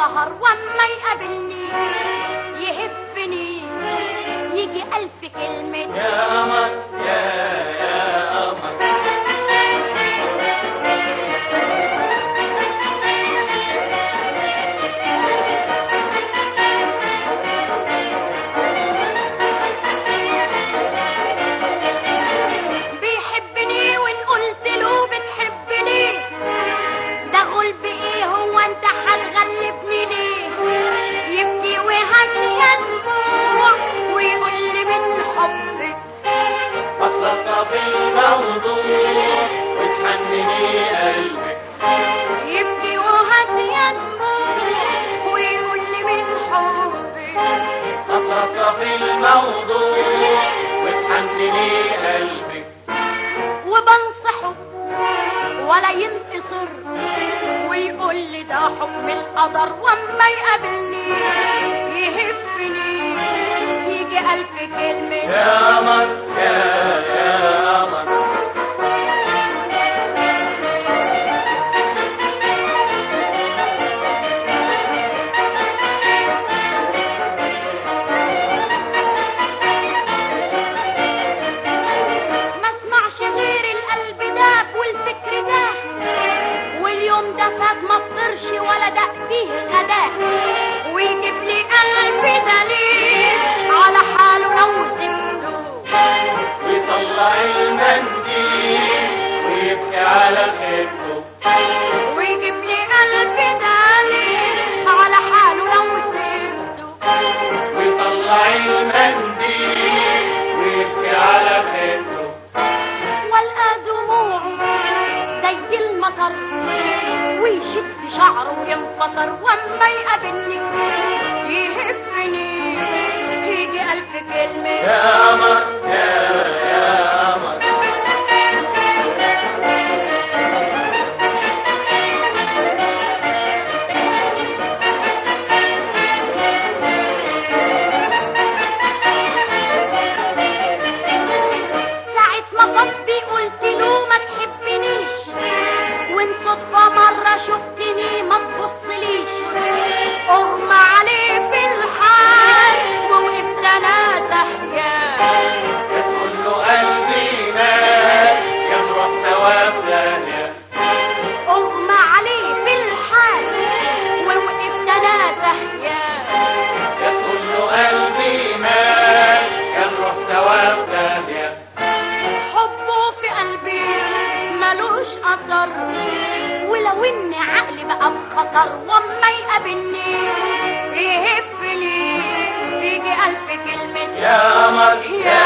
السهر وما يقابلني يهفني يجي 1000 كلمة يا قمر يا قمر. بيحبني وان قلت له بتحبني ده غلب ايه هو انت هتغلبني ليه يبكي وهمي ينبوع ويقول لي من حبك أطلقت في الموضوع وتحنني قلبك يبكي وهمي ينبوع ويقول لي من حبك أطلقت في الموضوع وتحنني قلبك وبنصحه ولا ينتصر ويقول لي ده حكم القدر وما يقابلني يهفني يجي 1000 كلمة يا قمر يا قمر. ما اسمعش غير القلب داك والفكر داك واليوم ده فات ما فطرش ولا دق فيه غداك ويجيب لي قلبي دليل على حاله لو سبته ويطلع المنديل ويبكي على خيبته ويجيب لي قلبي دليل على حاله لو سبته ويطلع المنديل ويبكي على خيبته والقى دموعه زي المطر ويشد شعره وينفطر وما يقابلني يهفني يجي 1000 كلمة يا قمر يا قمر. ساعة ما قلبي قلت له ما تحبنيش وان صدفة مرة شفتني ما تبصليش اغمى عليه في الحال ووقفت انا تحيا يدخل له قلبي مات يمرح ثواب ثانية اغمى عليه في الحال ووقفت انا تحيا يدخل له قلبي مات يمرح ثواب ثانية حبه في قلبي ملوش اثر ولو ان عقلي بقى بخطر وما يقابلني يهفني يجي 1000 كلمة يا قمر يا